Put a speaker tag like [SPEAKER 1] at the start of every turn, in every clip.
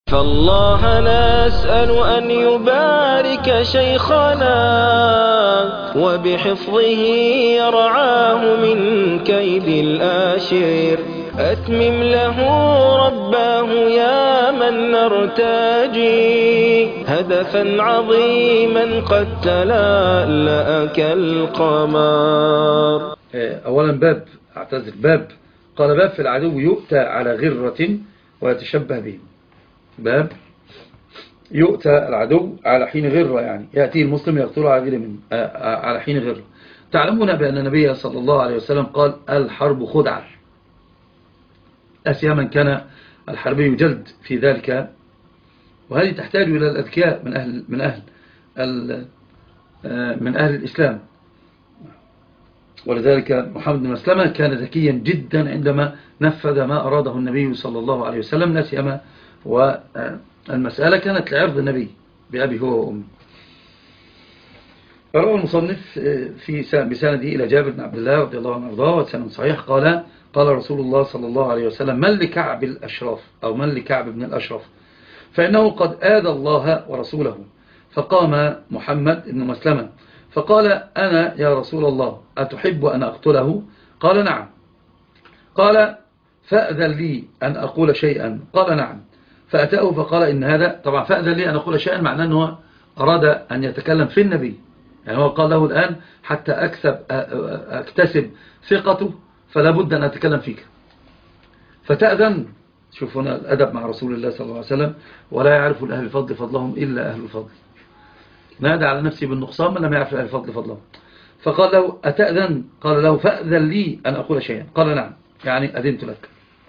[SPEAKER 1] فالله نسأل أن يبارك شيخنا وبحفظه يرعاه من كيد الآشر. أتمم له رباه يا من نرتجي هدفا عظيما قد تلألأ كالقمر.
[SPEAKER 2] أولا باب قال باب في العدو يؤتى على غرة ويتشبه به. باب يؤتى العدو على حين غرة، يعني يأتي المسلم يقتل على حين غرة. تعلمون بأن النبي صلى الله عليه وسلم قال الحرب خدعة، أسيما كان الحربي جلد في ذلك، وهذه تحتاج إلى الأذكياء من أهل الإسلام. ولذلك محمد بن مسلمة كان ذكيا جدا عندما نفذ ما أراده النبي صلى الله عليه وسلم، لا سيما والمسألة كانت لعرض النبي بأبي هو وأمي. روى المصنف بسنده إلى جابر بن عبد الله رضي الله عنه وارضاه وسند صحيح قال رسول الله صلى الله عليه وسلم: من لكعب الأشراف أو من لكعب بن الأشرف فإنه قد آذى الله ورسوله. فقام محمد بن مسلمة فقال: أنا يا رسول الله أتحب أن أقتله؟ قال: نعم. قال: فأذن لي أن أقول شيئا؟ قال: نعم. فأتاه فقال: إن هذا طبعا فأذن لي أن أقول شيئا معناه أنه أراد أن يتكلم في النبي، يعني هو قال له الآن حتى أكتسب ثقته فلا بد أن أتكلم فيك فتأذن. شوفوا هنا الأدب مع رسول الله صلى الله عليه وسلم: ولا يعرف الأهل الفضل فضلهم إلا أهل الفضل. نادى على نفسه بالنقصان من لم يعرف أهل الفضل فضلهم. فقال له: أتأذن؟ قال له: فأذن لي أن أقول شيئا؟ قال: نعم، يعني أذنت لك.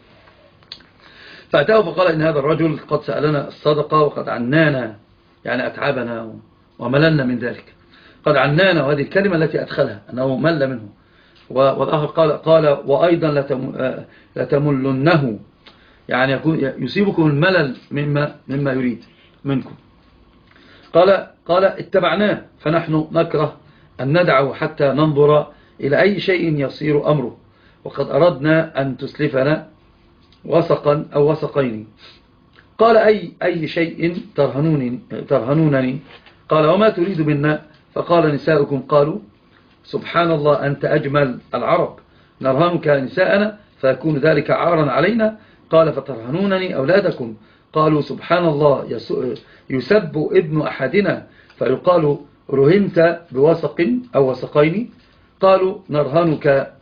[SPEAKER 2] فأتاه فقال: إن هذا الرجل قد سألنا الصدقة وقد عنانا، يعني أتعبنا ومللنا من ذلك. قد عنانا، وهذه الكلمة التي أدخلها أنه مل منه. والآخر قال وأيضا لتملنه، يعني يصيبكم الملل مما يريد منكم. قال اتبعناه فنحن نكره أن ندعه حتى ننظر إلى أي شيء يصير أمره، وقد أردنا أن تسلفنا وسقا أو وسقين. قال: أي شيء ترهنونني؟ قال: وما تريد منا؟ فقال: نساؤكم. قالوا: سبحان الله، أنت أجمل العرب، نرهنك نساءنا فيكون ذلك عارا علينا. قال: فترهنونني أولادكم؟ قالوا: سبحان الله، يسب ابن أحدنا فيقال رهنت بوسق أو وسقين. قالوا: نرهنك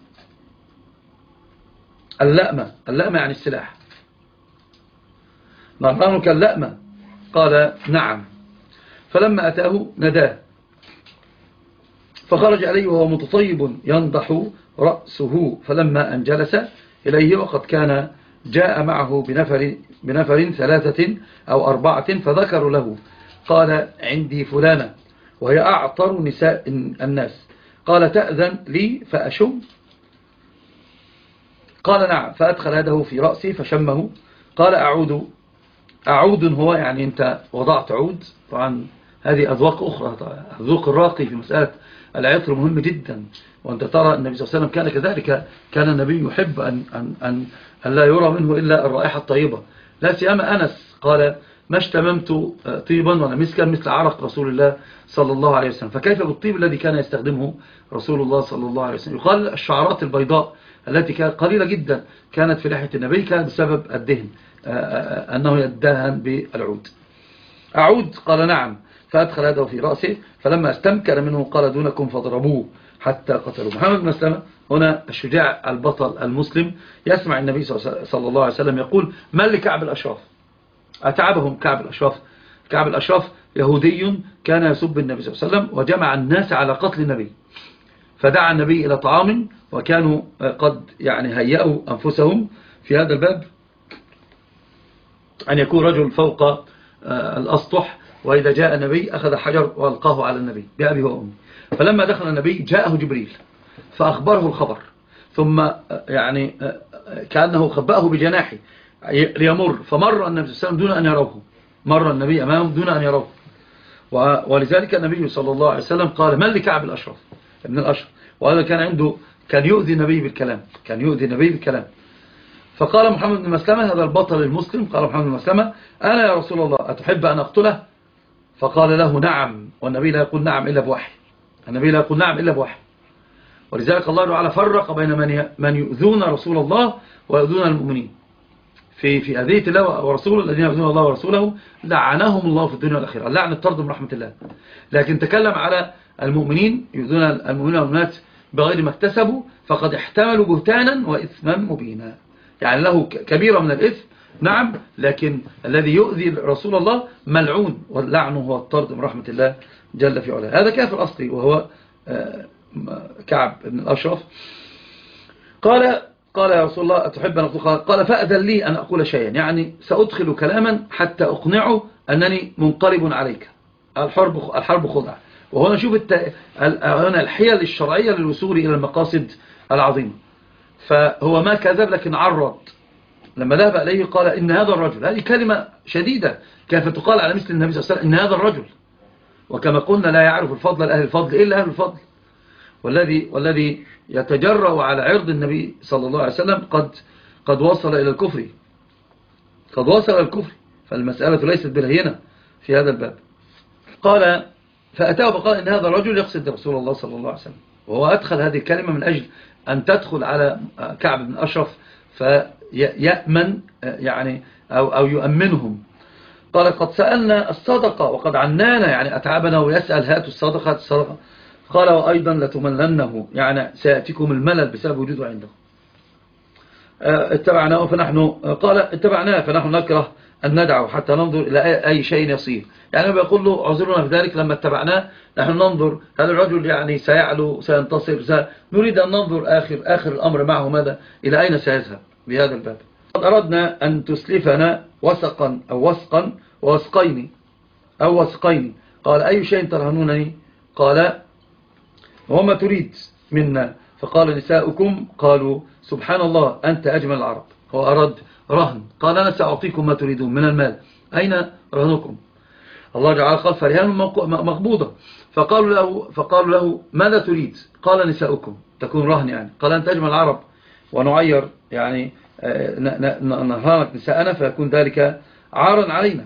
[SPEAKER 2] اللأمة يعني السلاح، نرهنك اللأمة. قال: نعم. فلما أتاه نداه فخرج عليه وهو متطيب ينضح رأسه، فلما أن جلس إليه وقد كان جاء معه بنفر 3 أو 4 فذكروا له. قال: عندي فلانة وهي أعطر نساء الناس. قال: تأذن لي فأشم؟ قال: نعم. فأدخل يده في رأسي فشمه. قال: أعود هو، يعني أنت وضعت عود. طبعا هذه أذواق أخرى، الذوق الراقي في مسألة العطر مهم جدا، وأنت ترى النبي صلى الله عليه وسلم كان كذلك، كان النبي يحب أن لا يرى منه إلا الرائحة الطيبة. لا سيما أنس قال: ما اشتممت طيبا ولا مسكا مثل عرق رسول الله صلى الله عليه وسلم. فكيف بالطيب الذي كان يستخدمه رسول الله صلى الله عليه وسلم؟ يقال الشعرات البيضاء التي كانت قليلة جدا كانت في لحية النبي كانت بسبب الدهن، أنه يدهن بالعود. أعود؟ قال: نعم. فأدخل يده في رأسه فلما استمكن منه قال: دونكم فضربوه حتى قتلوا. محمد بن مسلمة هنا الشجاع البطل المسلم يسمع النبي صلى الله عليه وسلم يقول: من لكعب الأشراف؟ أتعبهم كعب الأشراف. كعب الأشراف يهودي كان يسب النبي صلى الله عليه وسلم وجمع الناس على قتل النبي، فدعا النبي إلى طعام، وكانوا قد يعني هيئوا أنفسهم في هذا الباب أن يكون رجل فوق الأسطح، وإذا جاء النبي أخذ حجر وألقاه على النبي بأبي وأمي. فلما دخل النبي جاءه جبريل فأخبره الخبر، ثم يعني كأنه خبأه بجناحه ليمر، فمر النبي صلى الله عليه وسلم دون أن يروه، مر النبي أمامه دون أن يروه. ولذلك النبي صلى الله عليه وسلم قال: من لكعب الأشرف ابن الأشرف؟ وهذا كان عنده، كان يؤذي النبي بالكلام، فقال محمد بن مسلمة، هذا البطل المسلم، قال محمد بن مسلمة: أنا يا رسول الله أتحب أن أقتله؟ فقال له: نعم. والنبي لا يقول نعم إلا بوحي، النبي لا يقول نعم إلا بوحي. ولذلك الله تعالى فرق بين من يؤذون رسول الله ويؤذون المؤمنين. في أذية الله ورسوله، الذين يؤذون الله ورسوله لعنهم الله في الدنيا والآخرة، اللعن الطرد من رحمة الله. لكن تكلم على المؤمنين يؤذون المؤمنين والمؤمنات بغير ما اكتسبوا، فقد احتملوا بهتانا وإثما مبينا، يعني له كبيرة من الإثم، نعم، لكن الذي يؤذي رسول الله ملعون، واللعن هو الطرد من رحمة الله جل في علاه. هذا كافر أصلي وهو كعب بن الأشرف. قال يا رسول الله أتحب أن أقول؟ قال: فأذن لي أن أقول شيئا، يعني سأدخل كلاما حتى أقنعه أنني منقلب عليك. الحرب خدعة. وهنا نشوف هنا الحيل الشرعية للوصول إلى المقاصد العظيمة. فهو ما كذب، لكن عرض. لما ذهب إليه قال: إن هذا الرجل، هذه كلمة شديدة كيف تقال على مثل النبي صلى الله عليه وسلم، إن هذا الرجل. وكما قلنا لا يعرف الفضل لأهل الفضل إلا أهل الفضل. والذي يتجرأ على عرض النبي صلى الله عليه وسلم قد وصل إلى الكفر، قد وصل إلى الكفر. فالمسألة ليست بالهينة في هذا الباب. قال: فأتاه فقال: إن هذا الرجل يقصد رسول الله صلى الله عليه وسلم. وهو أدخل هذه الكلمة من أجل أن تدخل على كعب بن أشرف فيأمن، يعني أو يؤمنهم. قال: قد سألنا الصدقة وقد عنانا، يعني أتعبنا ويسأل هاتوا الصدقة الصدقة. قال: وأيضا لتملنه، يعني سيأتيكم الملل بسبب وجوده عنده. اتبعناه فنحن نكره أن ندعو حتى ننظر إلى أي شيء يصير. يعني بيقول له: عذرنا في ذلك، لما اتبعناه نحن ننظر هذا الرجل يعني سيعلو سينتصر، نريد أن ننظر آخر الأمر معه ماذا، إلى أين سيذهب بهذا الباب. قد أردنا أن تسلفنا وسقا أو وسقا ووسقين أو وسقين. قال: أي شيء ترهنونني؟ قال: وما تريد منا؟ فقال: نساؤكم. قالوا: سبحان الله أنت أجمل العرب. هو أراد رهن. قال: أنا سأعطيكم ما تريدون من المال، أين رهنكم؟ الله تعالى قال: فرهان مقبوضة. فقالوا له: ماذا تريد؟ قال: نساؤكم، تكون رهن يعني. قال: أنت أجمل العرب ونعير يعني نهانك نساءنا فيكون ذلك عارا علينا.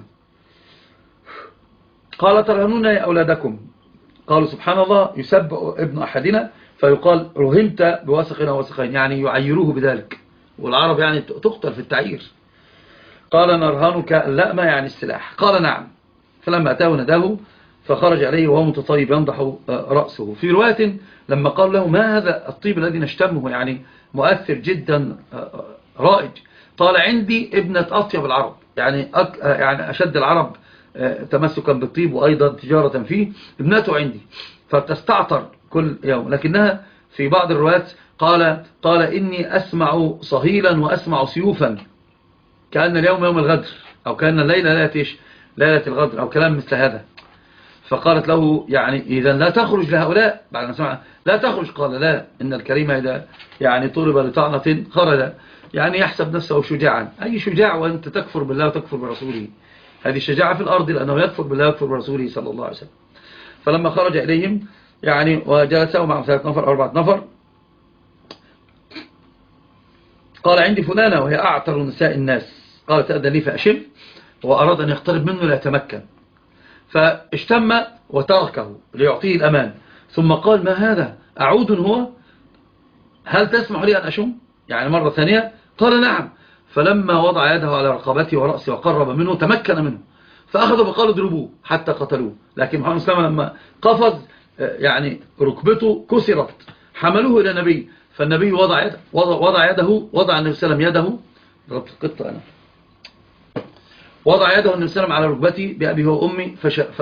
[SPEAKER 2] قال: ترهنون أولادكم. قالوا: سبحان الله يسب ابن أحدنا فيقال: رهنت بوسق أو وسقين، يعني يعيروه بذلك. والعرب يعني تقتل في التعيير. قال: نرهنك اللأم، يعني السلاح. قال: نعم. فلما أتاه نداه فخرج عليه وهو متطيب ينضح رأسه. في رواية لما قال له: ما هذا الطيب الذي نشتمه، يعني مؤثر جدا رائج. قال: عندي ابنة أطيب العرب، يعني أشد العرب تمسكا بالطيب وأيضا تجارة فيه، ابنته عندي فتستعطر كل يوم. لكنها في بعض الروايات قال: إني أسمع صهيلا وأسمع سيوفا، كأن اليوم يوم الغدر، أو كأن الليلة ليلة الغدر، أو كلام مثل هذا. فقالت له: يعني إذا لا تخرج لهؤلاء بعد ما سمع لا تخرج. قال: لا، إن الكريم إذا يعني طلب لطعنة خرج، يعني يحسب نفسه شجاعا. أي شجاع وأنت تكفر بالله وتكفر برسوله؟ هذه الشجاعة في الأرض، لأنه يكفر بالله ويكفر برسوله صلى الله عليه وسلم. فلما خرج إليهم يعني وجلسوا معهم 3 نفر أو 4 نفر، قال: عندي فلانة وهي أعتر نساء الناس. قال: تأذن لي فأشم. وأراد أن يقترب منه لا يتمكن، فاشتم وتركه ليعطيه الأمان. ثم قال: ما هذا، أعود هو؟ هل تسمح لي أن أشم؟ يعني مرة ثانية. قال: نعم. فلما وضع يده على رقبته ورأسه وقرب منه تمكن منه، فأخذوا فقالوا: اضربوه حتى قتلوه. لكن محمد صلى الله عليه وسلم لما قفز يعني ركبته كسرت، حملوه إلى النبي. فالنبي وضع النبي صلى الله عليه وسلم يده، ضربت القطة أنا، وضع يده النبي صلى الله عليه وسلم على ركبتي بأبي وأمي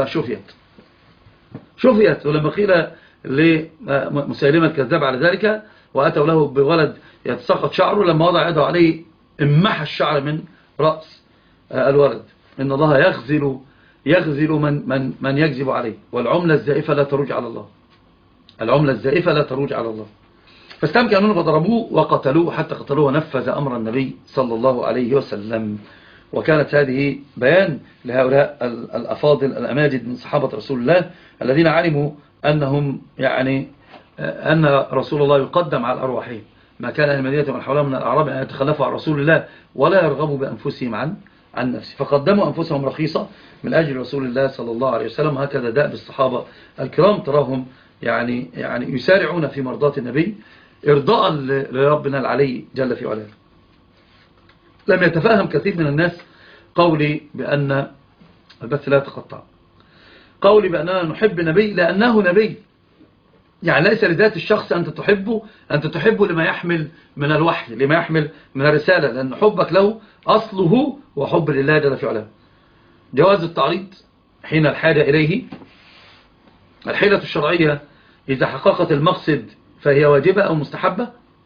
[SPEAKER 2] فشفيت. ولما قيل لمسيلمة الكذاب على ذلك وأتوا له بولد يتساقط شعره، لما وضع يده عليه امحى الشعر من رأس الولد. إن الله يغزل من يكذب عليه، والعملة الزائفة لا تروج على الله، العملة الزائفة لا تروج على الله. فاستمكنوا فضربوه وقتلوه حتى قتلوه، ونفذ أمر النبي صلى الله عليه وسلم. وكانت هذه بيان لهؤلاء الأفاضل الأماجد من صحابة رسول الله الذين علموا أنهم يعني أن رسول الله يقدم على أرواحهم، ما كان أهل المدينة ومن حولها من الأعراب أن يتخلفوا عن رسول الله ولا يرغبوا بأنفسهم عن نفسه، فقدموا أنفسهم رخيصة من أجل رسول الله صلى الله عليه وسلم. هكذا دأب الصحابة الكرام، تراهم يعني يسارعون في مرضاة النبي إرضاء لربنا العلي جل في علاه. لم يتفهم كثير من الناس قولي بأن البث لا يتقطع، قولي بأننا نحب نبي لأنه نبي، يعني ليس لذات الشخص أنت تحبه لما يحمل من الوحي، لما يحمل من الرسالة، لأن حبك له أصله وحب لله جل في علاه. جواز التعريض حين الحاجة إليه، الحيلة الشرعية إذا حققت المقصد فهي واجبة أو مستحبة.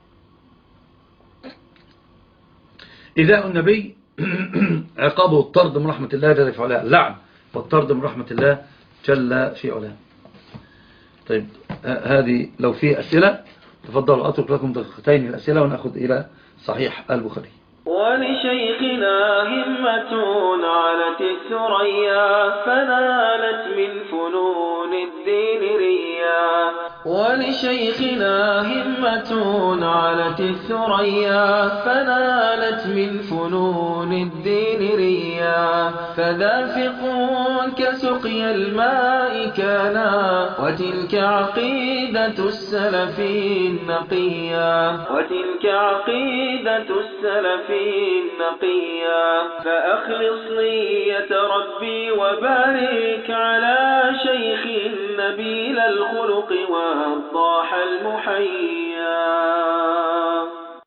[SPEAKER 2] إذا النبي عقابه الطرد من رحمة الله جل في علاه، اللعن والطرد من رحمة الله جل في علاه. طيب هذه لو في أسئلة تفضلوا، أترك لكم دقيقتين الأسئلة ونأخذ إلى صحيح البخاري.
[SPEAKER 1] ولشيخنا همة علت الثريا فنالت من فنون الدين ريا. ولشيخنا همة علت الثريا فنالت من فنون الدين ريا. فذافق كسقي الماء كانا وتلك عقيدة السلف النقيا. وتلك عقيدة السلف النقيا. فأخلص نية ربي وبارك على شيخ نبيل الخلق والضاح المحيي.